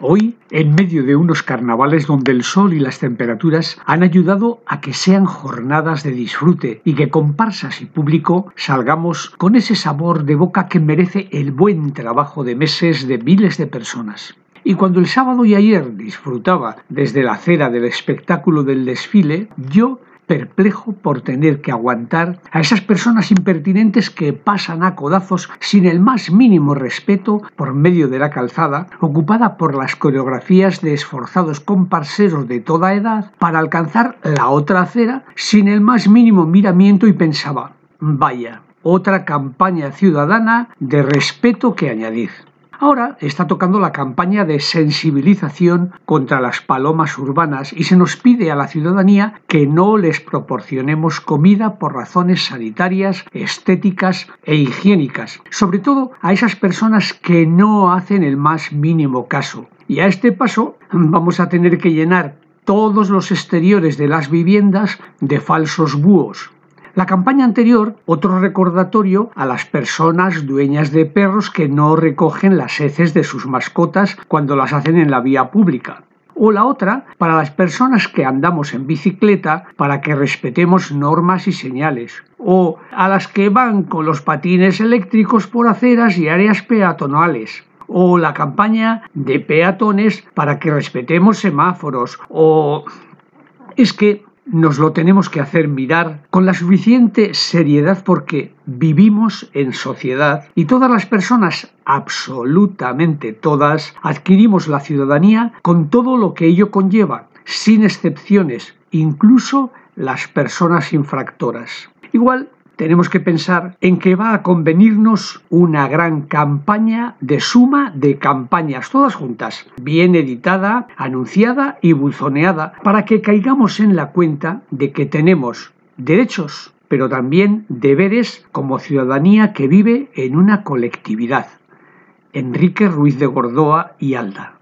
Hoy, en medio de unos carnavales donde el sol y las temperaturas han ayudado a que sean jornadas de disfrute y que comparsas y público salgamos con ese sabor de boca que merece el buen trabajo de meses de miles de personas. Y cuando el sábado y ayer disfrutaba desde la acera del espectáculo del desfile, yo, perplejo por tener que aguantar a esas personas impertinentes que pasan a codazos sin el más mínimo respeto por medio de la calzada, ocupada por las coreografías de esforzados comparseros de toda edad para alcanzar la otra acera sin el más mínimo miramiento, y pensaba, vaya, otra campaña ciudadana de respeto que añadir. Ahora está tocando la campaña de sensibilización contra las palomas urbanas y se nos pide a la ciudadanía que no les proporcionemos comida por razones sanitarias, estéticas e higiénicas, sobre todo a esas personas que no hacen el más mínimo caso. Y a este paso vamos a tener que llenar todos los exteriores de las viviendas de falsos búhos. La campaña anterior, otro recordatorio a las personas dueñas de perros que no recogen las heces de sus mascotas cuando las hacen en la vía pública. O la otra, para las personas que andamos en bicicleta para que respetemos normas y señales. O a las que van con los patines eléctricos por aceras y áreas peatonales. O la campaña de peatones para que respetemos semáforos. O es que nos lo tenemos que hacer mirar con la suficiente seriedad porque vivimos en sociedad y todas las personas, absolutamente todas, adquirimos la ciudadanía con todo lo que ello conlleva, sin excepciones, incluso las personas infractoras. Igual tenemos que pensar en que va a convenirnos una gran campaña de suma de campañas, todas juntas, bien editada, anunciada y buzoneada, para que caigamos en la cuenta de que tenemos derechos, pero también deberes como ciudadanía que vive en una colectividad. Enrique Ruiz de Gordoa y Alda.